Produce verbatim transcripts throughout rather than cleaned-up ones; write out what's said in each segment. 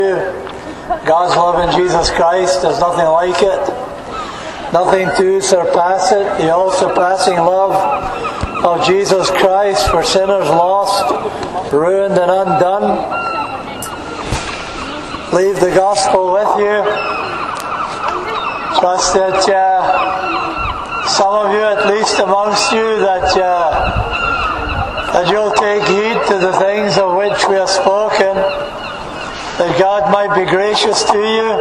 God's love in Jesus Christ, there's nothing like it. Nothing to surpass it. The all-surpassing love of Jesus Christ for sinners lost, ruined and undone. Leave the gospel with you. Trust that uh, some of you, at least amongst you, that uh, that you'll take heed to the things of which we have spoken, that God might be gracious to you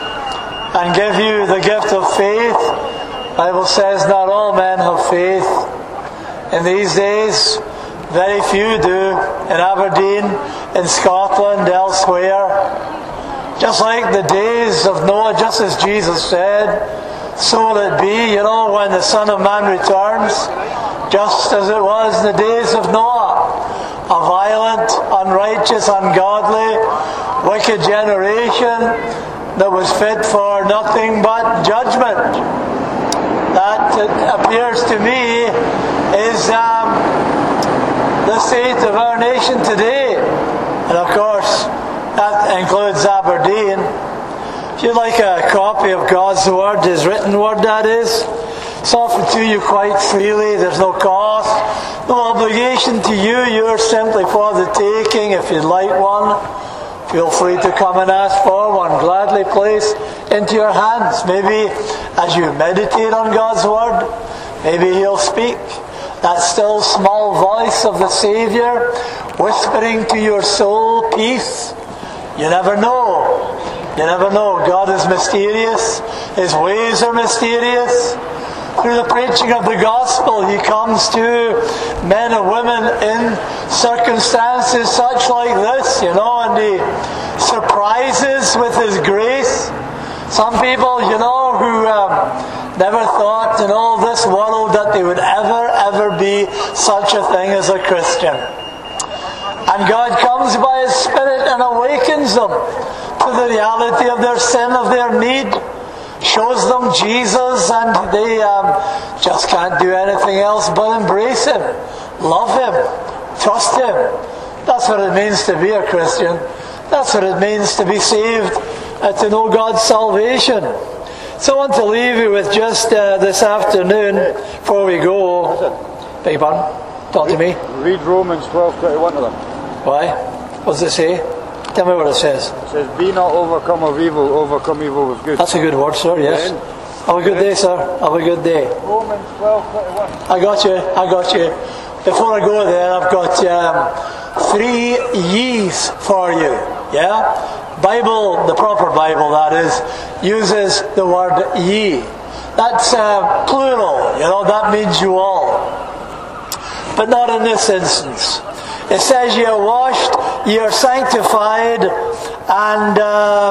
and give you the gift of faith. The Bible says not all men have faith. In these days, very few do. In Aberdeen, in Scotland, elsewhere. Just like the days of Noah, just as Jesus said, so will it be, you know, when the Son of Man returns, just as it was in the days of Noah. A violent, unrighteous, ungodly, wicked generation that was fit for nothing but judgment. That, it appears to me, is um, the state of our nation today. And of course, that includes Aberdeen. If you'd like a copy of God's Word, His written Word that is, it's offered to you quite freely. There's no cost, no obligation to you. You're simply for the taking. If you'd like one, feel free to come and ask for one. Gladly placed into your hands. Maybe as you meditate on God's Word, maybe He'll speak. That still small voice of the Saviour whispering to your soul peace. You never know. You never know. God is mysterious. His ways are mysterious. Through the preaching of the gospel, He comes to men and women in circumstances such like this, you know, and He surprises with His grace. Some people, you know, who um, never thought in all this world that they would ever, ever be such a thing as a Christian. And God comes by His Spirit and awakens them to the reality of their sin, of their need. Shows them Jesus, and they um, just can't do anything else but embrace Him, love Him, trust Him. That's what it means to be a Christian. That's what it means to be saved, uh, to know God's salvation. So I want to leave you with just uh, this afternoon, before we go. Beg your pardon? Talk to me. Read Romans twelve twenty-one to them. Why? What does it say? Tell me what it says. It says, be not overcome of evil, overcome evil with good. That's a good word, sir, yes. Amen. Have a good day, sir. Have a good day. Romans twelve twenty-one. I got you, I got you. Before I go there, I've got um, three ye's for you. Yeah? Bible, the proper Bible that is, uses the word ye. That's uh, plural, you know, that means you all. But not in this instance. It says ye are washed, ye are sanctified, and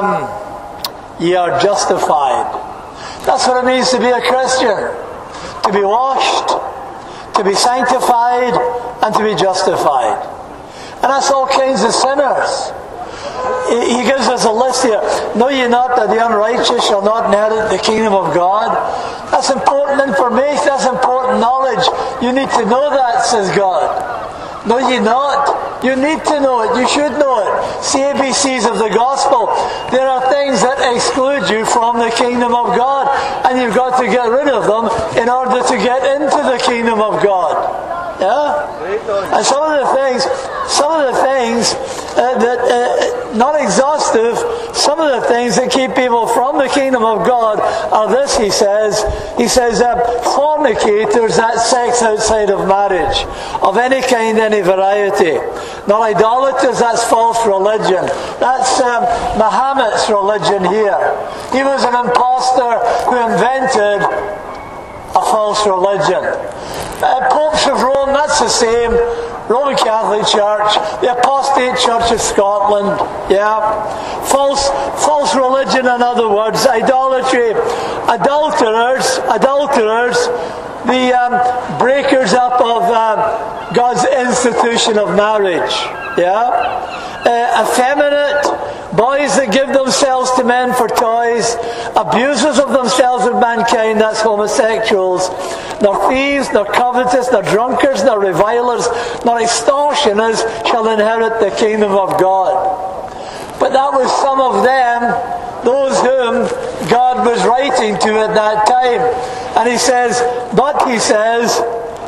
um, ye are justified. That's what it means to be a Christian. To be washed, to be sanctified, and to be justified. And that's all kinds of sinners. He gives us a list here. Know ye not that the unrighteous shall not inherit the kingdom of God? That's important information, that's important knowledge. You need to know that, says God. No, you not. You need to know it. You should know it. It's the A B Cs of the gospel. There are things that exclude you from the kingdom of God, and you've got to get rid of them in order to get into the kingdom of God. Yeah? And some of the things, some of the things uh, that, uh, not exhaustive, some of the things that keep people from the kingdom of God are this, he says. He says, uh, fornicators, that's sex outside of marriage, of any kind, any variety. Not idolaters, that's false religion. That's um, Muhammad's religion here. He was an impostor who invented a false religion. Uh, Popes of Rome, that's the same. Roman Catholic Church, the Apostate Church of Scotland, yeah. False, false religion, in other words, idolatry, adulterers, adulterers, the um, breakers up of um, God's institution of marriage, yeah. Uh, effeminate, boys that give themselves to men for toys, abusers of themselves with mankind, that's homosexuals, nor thieves, nor covetous, nor drunkards, nor revilers, nor extortioners shall inherit the kingdom of God. But But that was some of them, those whom God was writing to at that time. And he says, but he says,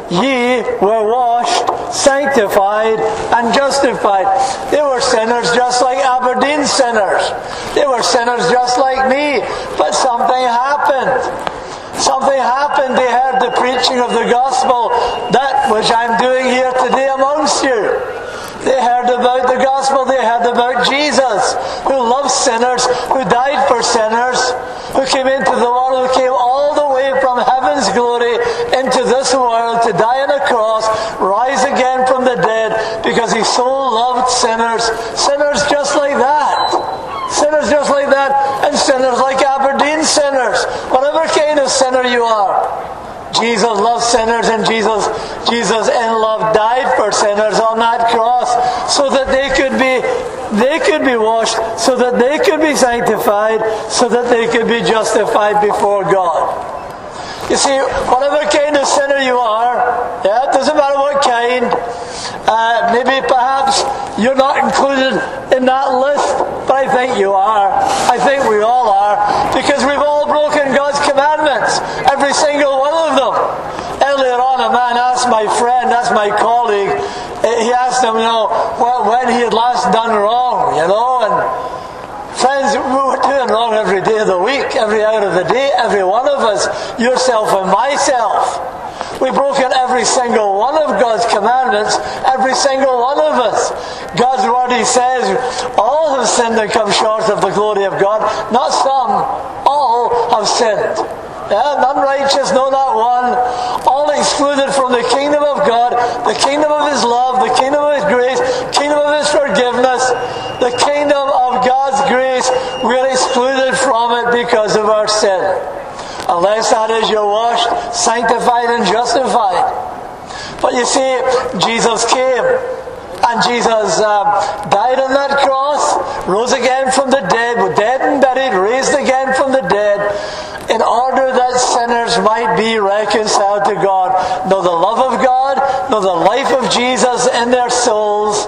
ye were washed, sanctified, and justified. They were sinners just like Aberdeen sinners. They were sinners just like me. But something happened. Something happened. They heard the preaching of the gospel, that which I'm doing here today amongst you. They heard about the gospel. They heard about Jesus, who loves sinners, who died for sinners, who came into the world, who came all the way from heaven's glory into this world to die on a cross, rise again from the dead, because he so loved sinners. Sinners just like that. Sinners just like that. And sinners like Aberdeen sinners. Whatever kind of sinner you are. Jesus loved sinners, and Jesus, Jesus in love died for sinners on that cross, so that they could be, they could be washed, so that they could be sanctified, so that they could be justified before God. You see, whatever kind of sinner you are, yeah, it doesn't matter what kind. Uh, maybe perhaps you're not included in that list, but I think you are. I think we all are, because we've all broken God's commandments, every single one of them. Earlier on, a man asked my friend, that's my colleague, he asked him, you know, when he had last done wrong, you know, and friends, we're doing wrong every day of the week, every hour of the day, every one of us, yourself and myself. We've broken every single one of God's commandments, every single one of us. God's word, he says, all have sinned and come short of the glory of God. Not some, all have sinned. Yeah, none righteous, no, not one. All excluded from the kingdom of God, the kingdom of his love, the kingdom of his grace, kingdom of his forgiveness, the kingdom of God's grace. We're excluded from it because of our sin. Unless that is you're washed, sanctified, and justified. But you see, Jesus came. And Jesus um, died on that cross, rose again from the dead, was dead and buried, raised again from the dead, in order that sinners might be reconciled to God. Know the love of God, know the life of Jesus in their souls,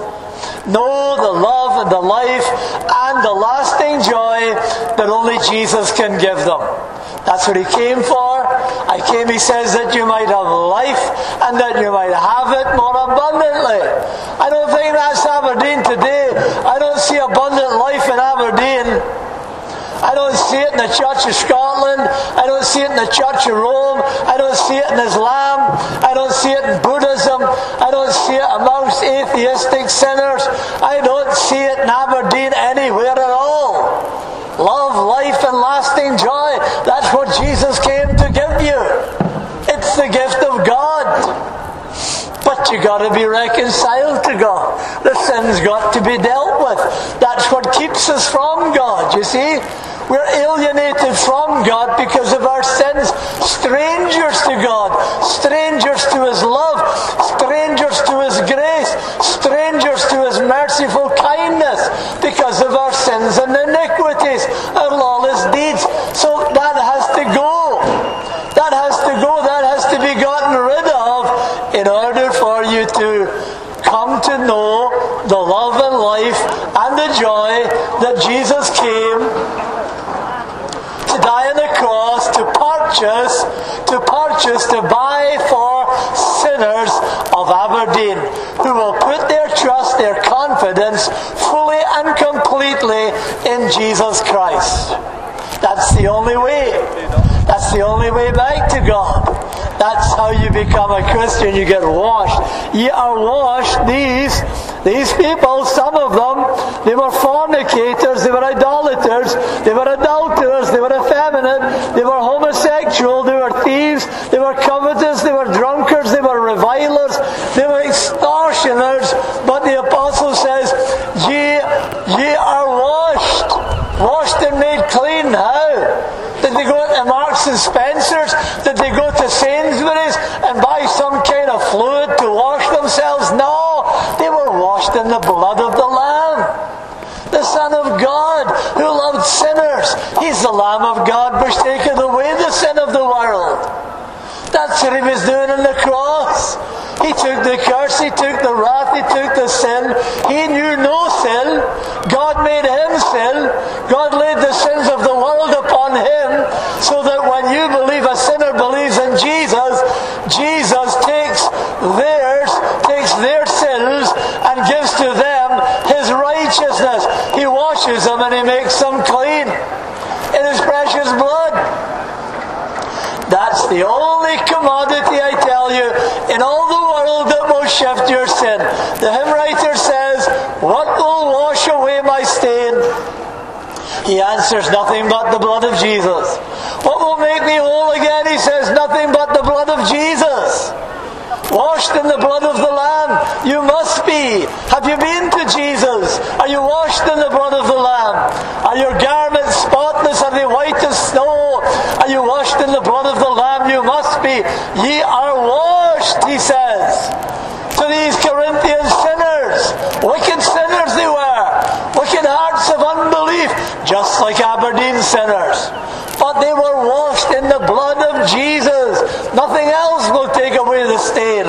know the love and the life and the lasting joy that only Jesus can give them. That's what he came for. I came, he says, that you might have life and that you might have it more abundantly. I don't think that's Aberdeen today. I don't see abundant life in Aberdeen. I don't see it in the Church of Scotland. I don't see it in the Church of Rome. I don't see it in Islam. I don't see it in Buddhism. I don't see it amongst atheistic sinners. I don't see it in Aberdeen anywhere at all. Love, life, and lasting joy. That's what Jesus came to give you. It's the gift of God. But you got to be reconciled to God. The sin's got to be dealt with. That's what keeps us from God, you see. We're alienated from God because of our sins. Strangers to God. Strangers to his love. Strangers to his grace. Strangers to his merciful kindness because of our sins and iniquities, our lawless deeds. So that has to go. That has to go. That has to be gotten rid of in order for you to come to know the love and life and the joy that Jesus came to die on the cross, to purchase, to purchase, to buy for sinners of Aberdeen, who will put their trust, their confidence, fully and completely in Jesus Christ. That's the only way. That's the only way back to God. That's how you become a Christian. You get washed. Ye are washed. These These people, some of them, they were fornicators, they were idolaters, they were adulterers, they were effeminate, they were homosexual, they were thieves, they were covetous, they were drunkards, they were revilers, they were extortioners. But the apostle says, ye, ye are washed. Washed and made clean. How? Did they go to Marks and Spencer's? Did they go to Sainsbury's and buy some kind of fluid to wash themselves? No, they were washed in the blood of the Lamb. The Son of God, who loved sinners. He's the Lamb of God which taketh away the sin of the world. That's what he was doing on the cross. He took the curse, he took the wrath, he took the sin. He knew no sin. God made him them and He makes them clean in His precious blood. That's the only commodity, I tell you, in all the world that will shift your sin. The hymn writer says, what will wash away my stain? He answers, nothing but the blood of Jesus. What will make me whole again? He says, nothing but the blood of Jesus. Washed in the blood of the Lamb. You must be. Have you been to Jesus? Are you washed in the blood of the Lamb? Are your garments spotless? Are they white as snow? Are you washed in the blood of the Lamb? You must be. Ye are washed, he says. To these Corinthian sinners, wicked sinners they were, wicked hearts of unbelief, just like Aberdeen sinners. But they were washed in the blood of Jesus. Nothing else will take away the stain.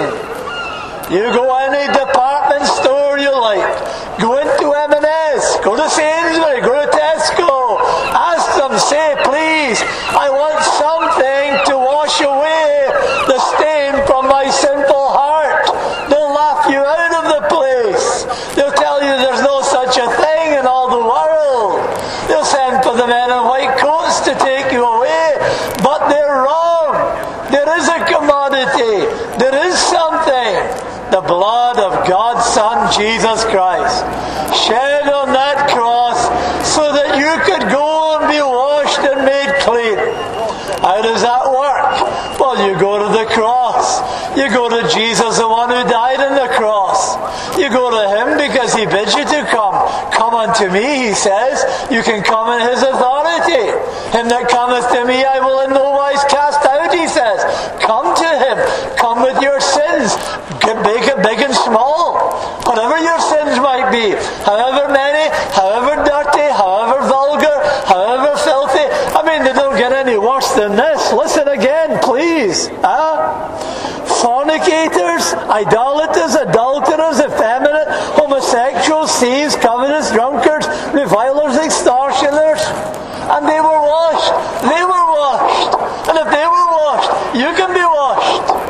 You go any department store you like. Go into M and S. Go to Sainsbury. Go to Tesco. Ask them, say, please, I want something to wash away the stain from my sinful heart. They'll laugh you out of the place. They'll tell you there's no such a thing in all the world. They'll send for the men in white coats to take you away. But they're wrong. There is a commodity. There is something. The blood of God's Son, Jesus Christ, shed on that cross so that you could go and be washed and made clean. How does that work? Well, you go to the cross. You go to Jesus, the one who died on the cross. You go to Him because He bids you to come. Come unto me, He says. You can come in His authority. Him that cometh to me I will in no wise cast out, He says. Come to Him. Come with your sins. Get big, big and small. Whatever your sins might be. However many, however dirty, however vulgar, however filthy. I mean, they don't get any worse than this. Listen again, please. Huh? Fornicators, idolaters, adulterers, effeminate, homosexuals, thieves, covetous, drunkards, revilers, extortioners. And they were washed. They were washed. And if they were washed, you can be washed.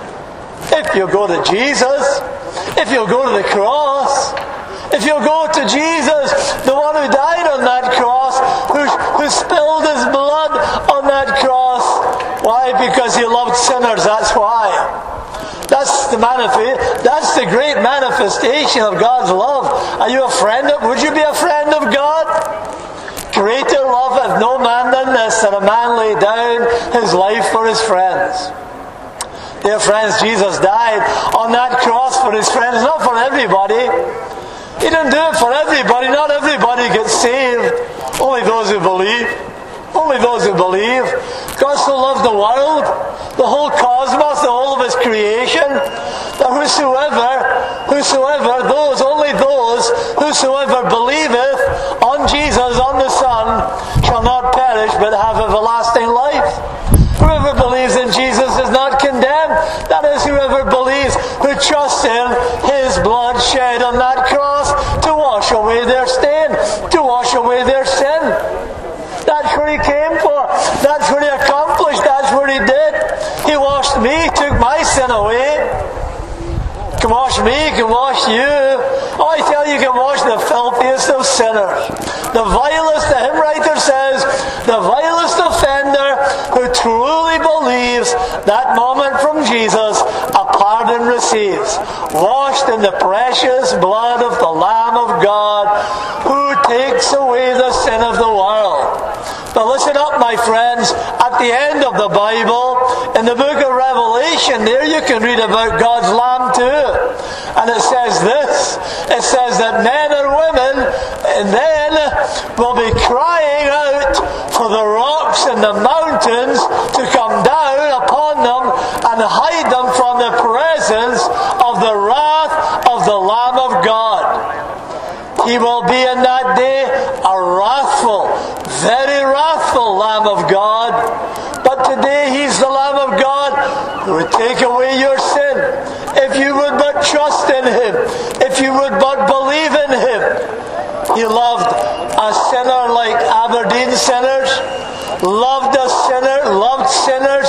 If you go to Jesus, if you go to the cross, if you go to Jesus, the one who died on that cross, who, who spilled His blood on that cross. Why? Because He loved sinners, that's why. That's the manifest, that's the great manifestation of God's love. Are you a friend of, would you be a friend of God? Greater love hath no man than this, that a man lay down his life for his friends. Dear friends, Jesus died on that cross for His friends, not for everybody. He didn't do it for everybody. Not everybody gets saved. Only those who believe. Only those who believe. God so loved the world, the whole cosmos, the whole of His creation, that whosoever, whosoever, those, only those, whosoever believeth on Jesus, on the Son, shall not perish but have everlasting life. Whoever believes in Jesus is not condemned. That is, whoever believes, who trusts in His blood shed on that cross to wash away their stain, to wash away their sin. That's what He came for. That's what He accomplished. That's what He did. He washed me, took my sin away. He can wash me, He can wash you. Oh, I tell you, He can wash the filthiest of sinners. The vilest, the hymn writer says, the vilest offender who truly believes that moment from Jesus, a pardon receives, washed in the precious blood of the Lamb of God, who takes away the sin of the world. But listen up, my friends, at the end of the Bible, in the book of Revelation, there you can read about God's Lamb too. And it says this, it says that men and women and then will be crying out for the rocks and the mountains to come down upon them and hide them from the presence of the wrath of the Lamb of God. He will be in that day a wrathful, very wrathful Lamb of God. But today He's the Lamb of God who would take away your sin. If you would but trust in Him, if you would but believe in Him. He loved a sinner like Aberdeen sinners, loved a sinner, loved sinners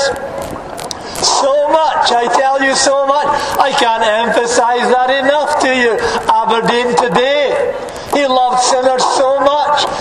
so much, I tell you so much. I can't emphasize that enough to you. Aberdeen today, He loved sinners so much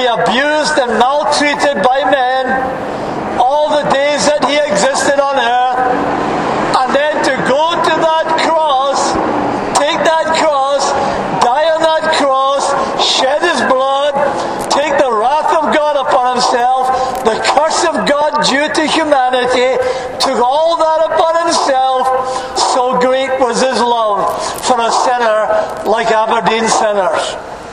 be abused and maltreated by men all the days that he existed on earth, and then to go to that cross, take that cross, die on that cross, shed his blood, take the wrath of God upon himself, the curse of God due to humanity, took all that upon himself. So great was his love for a sinner like Aberdeen sinners.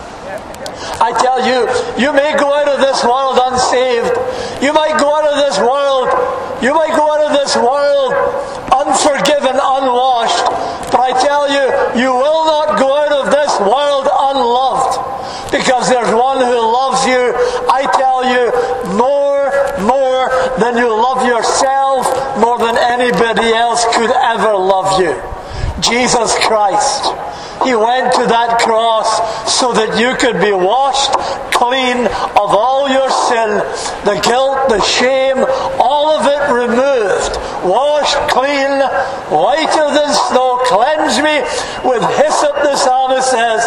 I tell you, you may go out of this world unsaved. You might go out of this world, you might go out of this world unforgiven, unwashed. But I tell you, you will not go out of this world unloved. Because there's one who loves you, I tell you, more, more than you love yourself, more than anybody else could ever love you. Jesus Christ. He went to that cross so that you could be washed clean of all your sin, the guilt, the shame, all of it removed. Washed clean, whiter than snow. Cleanse me with hyssop, the psalmist says.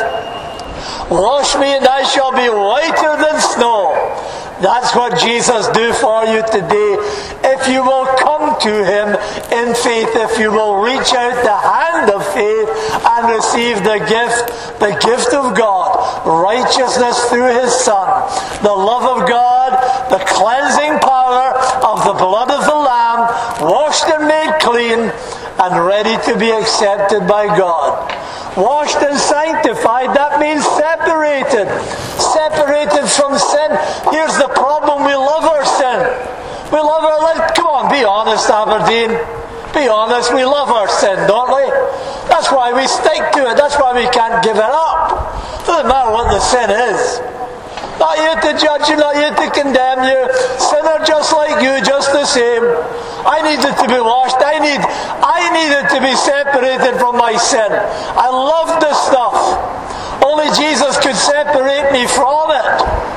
Wash me and I shall be whiter than snow. That's what Jesus do for you today. If you will come to him in faith, if you will reach out the hand of faith and receive the gift, the gift of God, righteousness through his Son, the love of God, the cleansing power of the blood of the Lamb, washed and made clean and ready to be accepted by God. Washed and sanctified, that means separated. Separated from sin. Here's the problem, we love our sin. We love our life. Come on, be honest, Aberdeen. Be honest, we love our sin, don't we? That's why we stick to it. That's why we can't give it up. Doesn't matter what the sin is. Not here to judge you, not here to condemn you. Sinner just like you, just the same. I needed to be washed. I need I needed to be separated from my sin. I loved this stuff. Only Jesus could separate me from it.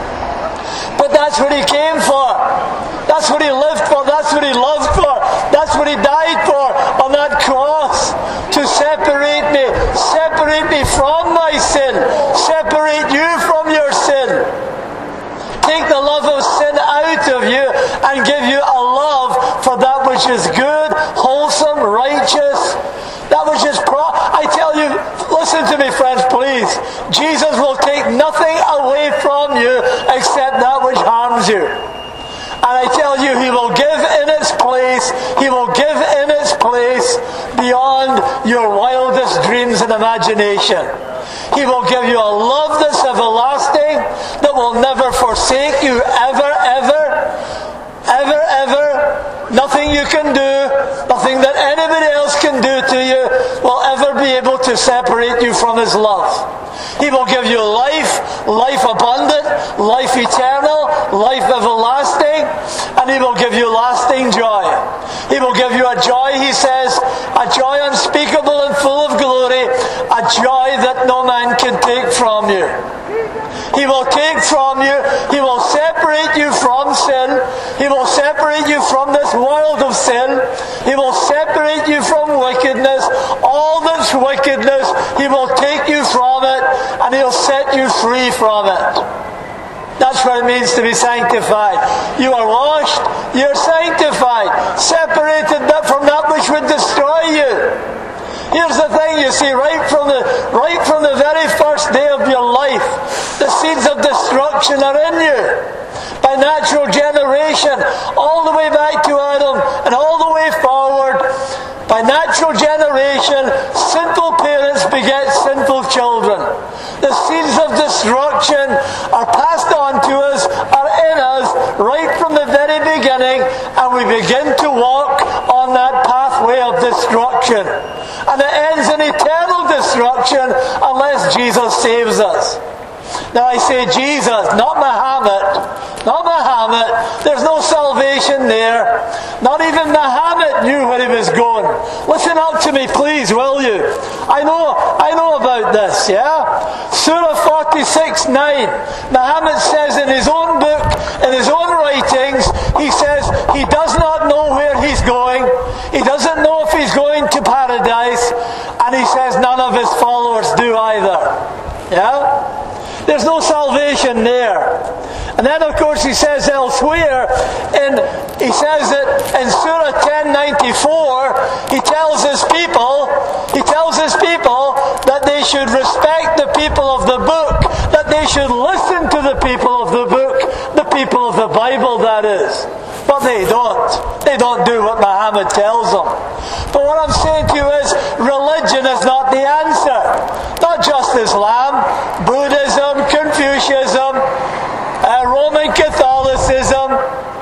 But that's what he came for. That's what he lived for. That's what he loved for. That's what he died for on that cross. To separate me. Separate me from my sin. Separate you from your sin. Take the love of sin out of you and give you a love for that which is good, wholesome, righteous, that which is pro- I tell you, listen to me friends, please. Jesus will take nothing away from you except that which harms you. And I tell you, he will give in its place, he will give in its place beyond your wildest dreams and imagination. He will give you a love that's everlasting, that will never forsake you, ever, ever, ever, ever. Nothing you can do, nothing that anybody else can do to you will ever be able to separate you from his love. He will give you life, life abundant, life eternal, life everlasting, and he will give you lasting joy. He will give you a joy, he says, a joy unspeakable and full of glory, a joy that no man can take from you. He will take from you, he will separate you from sin, he will separate you from this world of sin, he will separate you from wickedness, all that's wickedness, he will take you from it, and he'll set you free from it. That's what it means to be sanctified. You are washed, you're sanctified, separated from that which would destroy you. Here's the thing, you see, right from the right from the very first day of your life, the seeds of destruction are in you. By natural generation, all the way back to Adam and all the way forward, by natural generation, sinful parents beget sinful children. The seeds of destruction are passed on to us, are in us, right from the very beginning, and we begin to walk on that pathway of destruction. And it ends in eternal destruction unless Jesus saves us. Now I say Jesus, not Muhammad. Not Muhammad. There's no salvation there. Not even Muhammad knew where he was going. Listen up to me, please, will you? I know, I know about this, yeah? Surah forty-six nine. Muhammad says in his own book, in his own writings, he says he does not know where he's going. He doesn't know if he's going to paradise. And he says none of his followers do either. Yeah? There's no salvation there. And And then of course he says elsewhere, in, he says that in Surah ten ninety-four, he tells his people, he tells his people that they should respect the people of the book, that they should listen to the people of the book, the people of the Bible, that is. But they don't. They don't do what Muhammad tells them. But what I'm saying to you is, religion is not the answer. Not just Islam, Buddhism, Confucianism, uh, Roman Catholicism,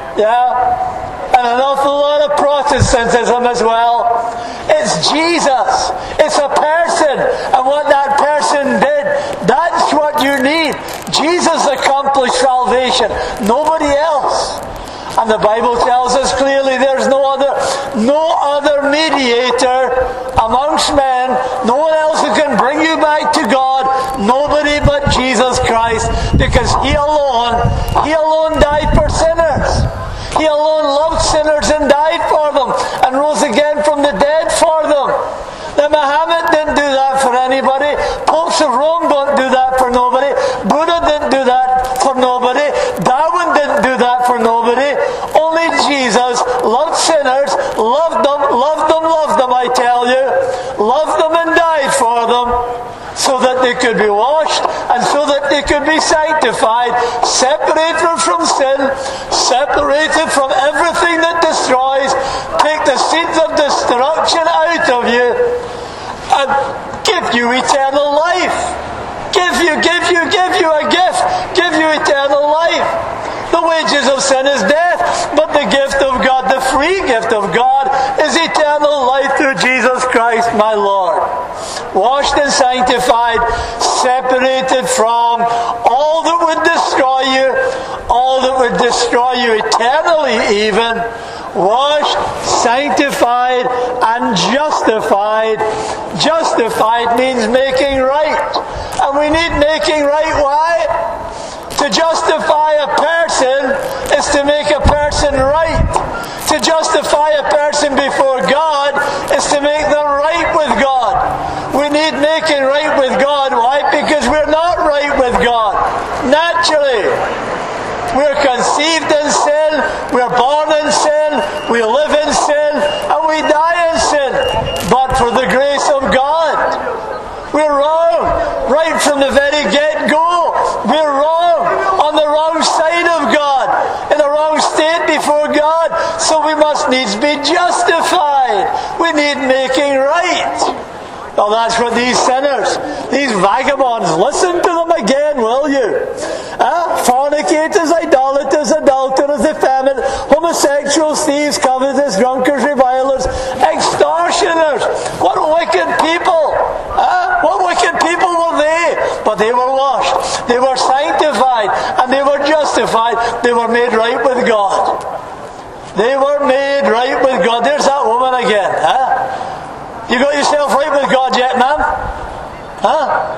yeah, and an awful lot of Protestantism as well. It's Jesus. It's a person. And what that person did, that's what you need. Jesus accomplished salvation. Nobody else. And the Bible tells us clearly there's no other no other mediator amongst men, no one else who can bring you back to God, nobody but Jesus Christ, because He alone, He alone died for sinners. He alone loved sinners and died for them and rose again from the dead for them. Now Muhammad didn't do that for anybody. Popes of Rome don't do that for nobody. Buddha didn't do that for nobody. Darwin didn't do that for nobody. Only Jesus loved sinners, loved them, loved them, loved them, I tell you. Loved them and died for them so that they could be washed and so that they could be sanctified, separated from sin, separated from everything that destroys, take the seeds of destruction out of you and give you eternal life. Give you, give you, give you a gift. Give you eternal life. The wages of sin is death, but the gift of God, the free gift of God, is eternal life through Jesus Christ my Lord. Washed and sanctified, separated from all that would destroy you, all that would destroy you eternally even. Washed, sanctified, and justified. Justified means making right. And we need making right. Why? To justify a person is to make a person right. To justify a person before God is to make them right with God. We need making right with God. Why? Because we're not right with God. Naturally. We're conceived in sin, we're born in sin, we live in sin, and we die in sin. But for the grace of God, we're wrong. Right from the very get-go, we're wrong. On the wrong side of God, in the wrong state before God. So we must needs be justified. We need making right. Well, that's what these sinners, these vagabonds, listen to them again, will you? Uh, fornicators, idolaters, adulterers, effeminate, homosexuals, thieves, covetous, drunkards, revilers, extortioners. What wicked people! Uh, what wicked people were they? But they were washed, they were sanctified, and they were justified. They were made right with God. They were made right with God. There's that woman again. Huh? You got yourself right with God yet, man? Huh?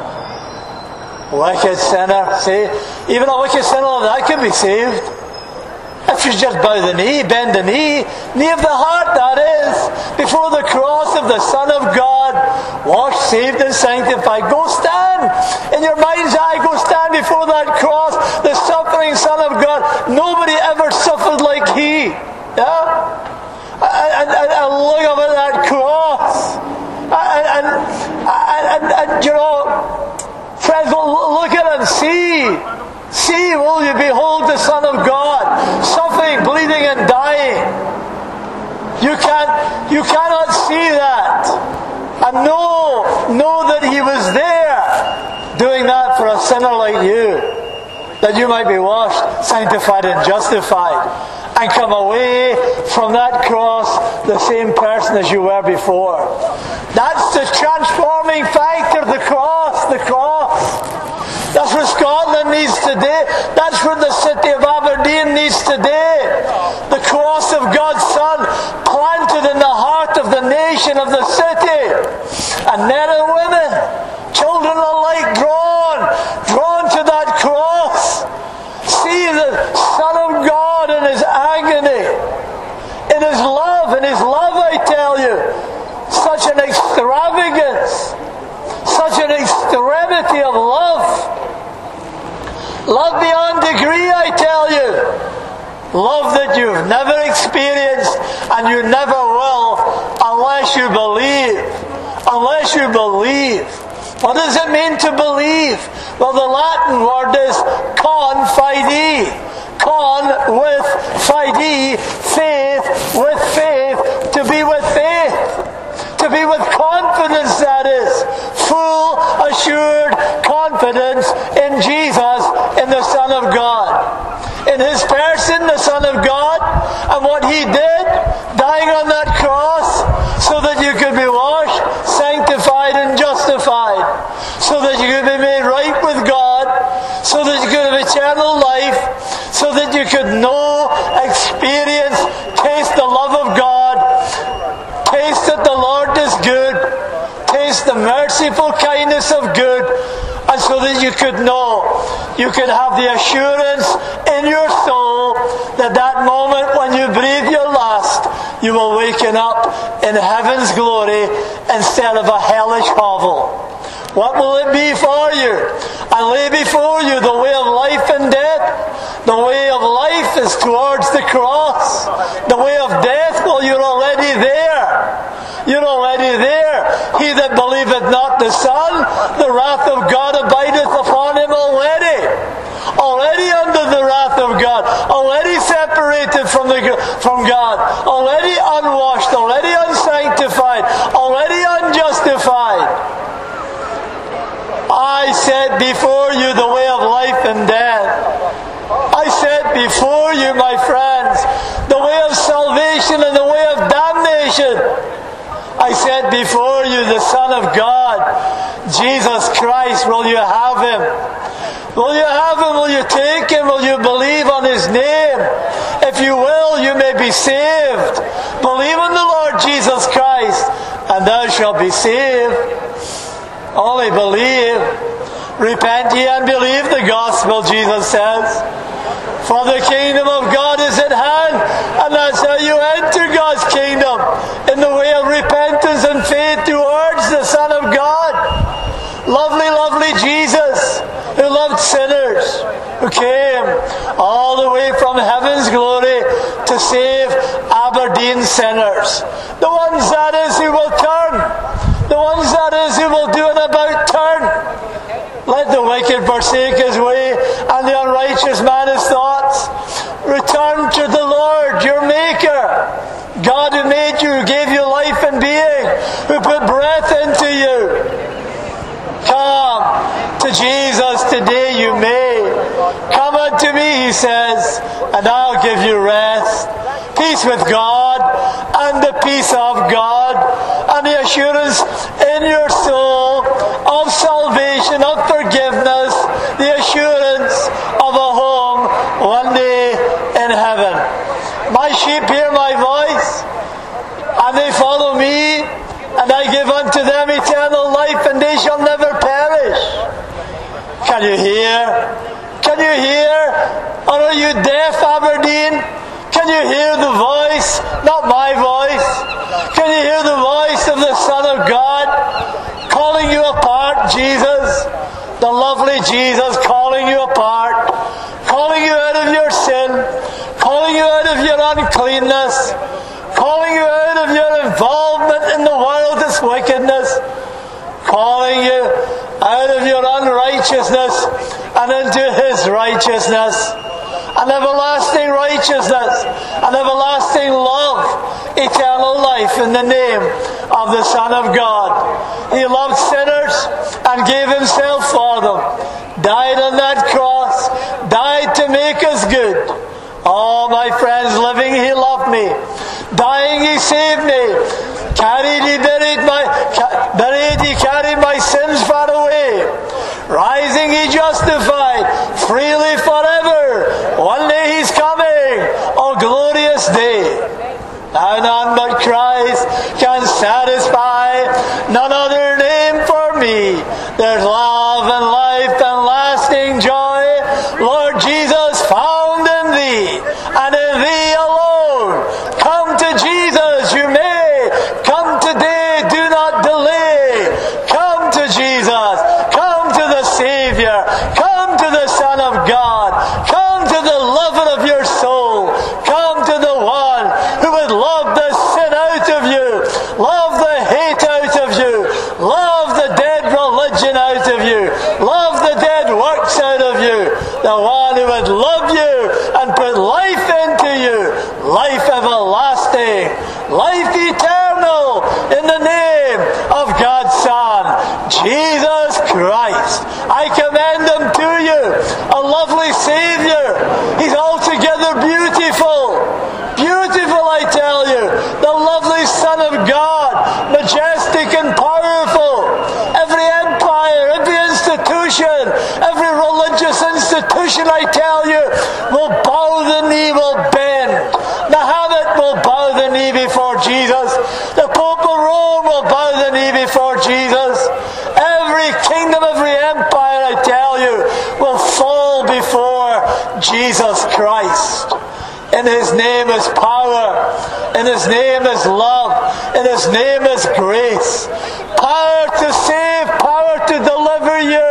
Wicked sinner. See? Even a wicked sinner like that can be saved. If you just bow the knee, bend the knee, knee of the heart that is, before the cross of the Son of God, washed, saved and sanctified. Go stand in your mind's eye, go stand before that cross, the suffering Son of God. Nobody ever suffered like He. Yeah? And, and, and look up at that cross. And, and, and, and, and you know, friends, look at it and see. See, will you behold the Son of God, suffering, bleeding and dying. You can't, you cannot see that. And know, know that He was there doing that for a sinner like you. That you might be washed, sanctified and justified. And come away from that cross the same person as you were before. That's the transforming factor, the cross, the cross. That's what Scotland needs today. That's what the city of Aberdeen needs today. The cross of God's Son planted in the heart of the nation, of the city. And men and women, children alike, drawn, drawn to that cross. See the Son of God in His agony, in His love, in His love, I tell you. Such an extravagance, such an extremity of love. Love beyond degree, I tell you. Love that you've never experienced and you never will unless you believe. Unless you believe. What does it mean to believe? Well, the Latin word is con fide. Con with fide, faith with faith, to be with faith. To be with confidence, that is. Full, assured confidence in Jesus, in the Son of God. In His person, the Son of God, and what He did, dying on that cross, so that you could be washed, sanctified, and justified. So that you could be made right with God, so that you could have eternal life, so that you could know, experience, taste the love of God, taste that the Lord is good, taste the merciful kindness of good, and so that you could know, you could have the assurance in your soul that that moment when you breathe your last, you will waken up in heaven's glory instead of a hellish hovel. What will it be for you? I lay before you the way of life and death. The way of life is towards the cross. The way of death, well, you're already there. You're already there. He that believeth not the Son, the wrath of God abideth upon him already. Already under the wrath of God. Already separated from the from God. Already unwashed. Already unsanctified. Already unjustified. I set before you the way of life and death. I set before you, my friends, the way of salvation and the way of damnation. I set before you the Son of God, Jesus Christ. Will you have Him? Will you have Him? Will you take Him? Will you believe on His name? If you will, you may be saved. Believe in the Lord Jesus Christ, and thou shalt be saved. Only believe. Repent ye and believe the gospel, Jesus says. For the kingdom of God is at hand, and that's how you enter God's kingdom, in the way of repentance and faith towards the Son of God. Lovely, lovely Jesus, who loved sinners, who came all the way from heaven's glory to save Aberdeen sinners. The ones, that is, who will turn. The ones, that is, who will do an about turn. Let the wicked forsake his way, and the unrighteous man his thoughts. Return to the Lord, your Maker. God who made you, who gave you life and being, who put breath into you. Come to Jesus today, you may. Come unto me, He says, and I'll give you rest. Peace with God, and the peace of God, and the assurance in your soul of salvation, of forgiveness, the assurance of a home one day in heaven. My sheep hear my voice, and they follow me, and I give unto them eternal life, and they shall never perish. Can you hear? Can you hear? Or are you deaf, Aberdeen? Can you hear the voice? Not my voice. Can you hear the voice of the Son of God calling you apart, Jesus? The lovely Jesus calling you apart, calling you out of your sin, calling you out of your uncleanness, calling you out of your involvement in the wildest wickedness, calling you out of your unrighteousness and into His righteousness. An everlasting righteousness, an everlasting love, eternal life in the name of the Son of God. He loved sinners and gave Himself for them. Died on that cross, died to make us good. Oh, my friends, living He loved me. Dying He saved me. Carried He buried my, buried He carried my sins far away. Rising He justified freely forever. One day He's coming. Oh, glorious day. Now none but Christ can satisfy. None other name for me. There's love and life and lasting joy. Lord Jesus, found in Thee and in Thee alone. Come to Jesus, you may. Come today, do not delay. Come to Jesus. Come to the Savior. Come to the Son of God. would love you and put life into you, life everlasting, life eternal, in the name of God's Son, Jesus Christ. I commend him to you, a lovely Saviour. He's altogether beautiful. Beautiful, I tell you. The lovely Son of God, majestic and powerful. Every empire, every institution, every religious institution, I tell you, will bow the knee, will bend. Mohammed will bow the knee before Jesus. The Pope of Rome will bow the knee before Jesus. Every kingdom, every empire, I tell you, will fall before Jesus Christ. In his name is power. In his name is love. In his name is grace. Power to save, power to deliver you.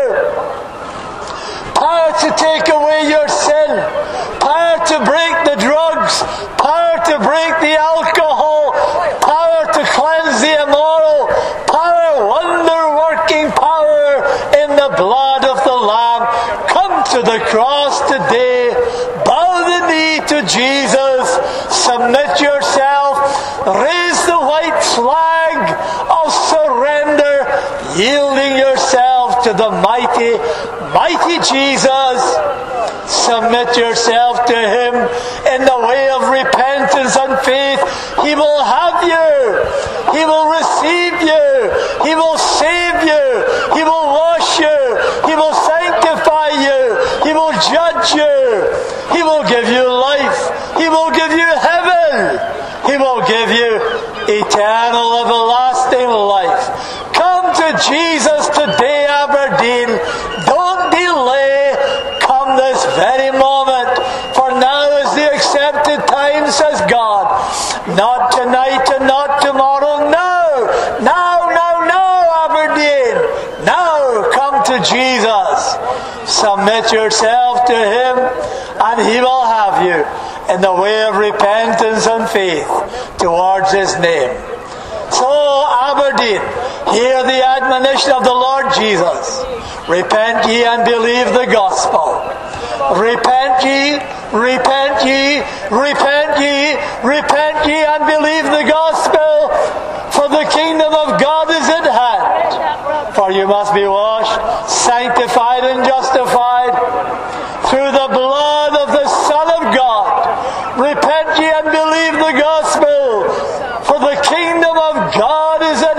Power to take away your sin. Power to break the drugs. Power to break the alcohol. Power to cleanse the immoral. Power, wonder-working power in the blood of the Lamb. Come to the cross today. Bow the knee to Jesus. Submit yourself. Raise the white flag of surrender, yielding yourself to the mighty, mighty Jesus. Submit yourself to him in the way of repentance and faith. He will have you. He will receive you. He will save you. He will wash you. He will sanctify you. He will judge you. He will give you life. He will give you heaven. He will give you eternal, everlasting life. Come to Jesus today, Aberdeen. Don't delay. Come this very moment. For now is the accepted time, says God. Not tonight and not tomorrow. No. Now, now, now, Aberdeen. Now come to Jesus. Submit yourself to him and he will have you in the way of repentance and faith towards his name. So, Aberdeen, hear the admonition of the Lord Jesus. Repent ye and believe the gospel. Repent ye, repent ye, repent ye, repent ye and believe the gospel. For the kingdom of God is at hand. For you must be washed, sanctified and justified through the blood of the Son of God. Repent ye and believe the gospel. For the kingdom of God is at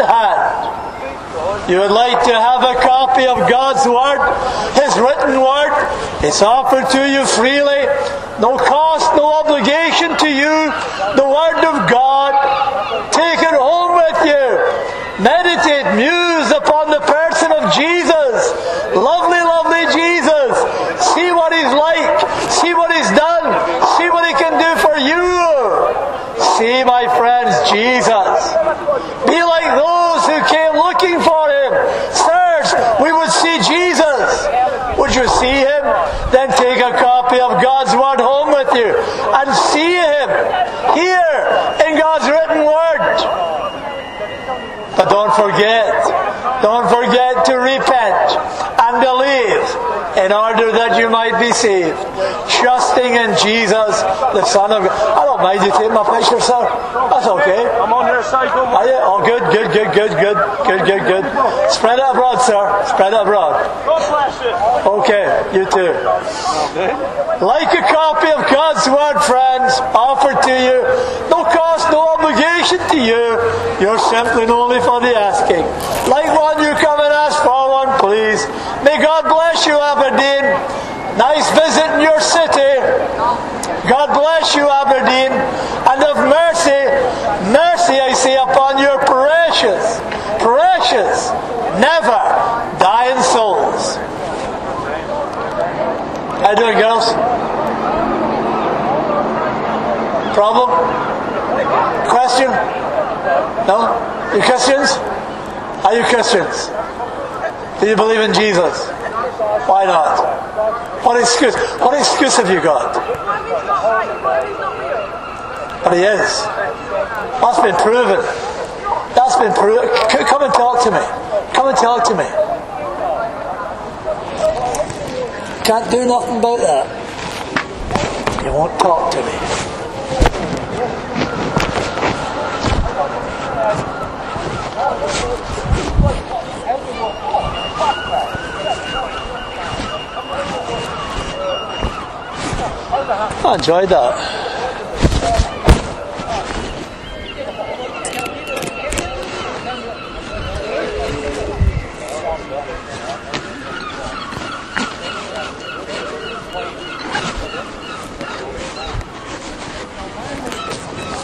hand. You would like to have a copy of God's Word, His written Word. It's offered to you freely. No cost, no obligation to you. The Word of God. Take it home with you. Meditate, muse upon the person of Jesus. Lovely, lovely Jesus. See what He's like. See what He's done. See what He can do for you. See, my friends, Jesus. Be like those who came looking for Him. Sirs, we would see Jesus. Would you see Him? Then take a copy of God's Word home with you and see Him here in God's written Word. But don't forget, don't forget to repent and believe in order that you might be saved. Trusting in Jesus, the Son of God. I don't mind you taking my picture, sir. That's okay. I'm on your side. Don't Are you? Oh, good, good, good, good, good, good, good, good. Spread it abroad, sir. Spread it abroad. God bless you. Okay, you too. Like a copy of God's Word, friends, offered to you. No cost, no obligation to you. You're simply and only for the asking. Like one, you come and ask for one, please. May God bless you, Aberdeen. Nice visit in your city. God bless you, Aberdeen. And of mercy, mercy I say upon your precious, precious, never dying souls. How you doing, girls? Problem? Question? No? You Christians? Are you Christians? Do you believe in Jesus? Why not? What excuse? What excuse have you got? But he is. That's been proven. That's been proven. Come and talk to me. Come and talk to me. Can't do nothing about that. You won't talk to me. I enjoyed that.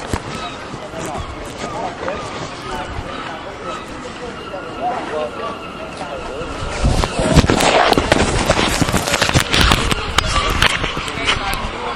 Well,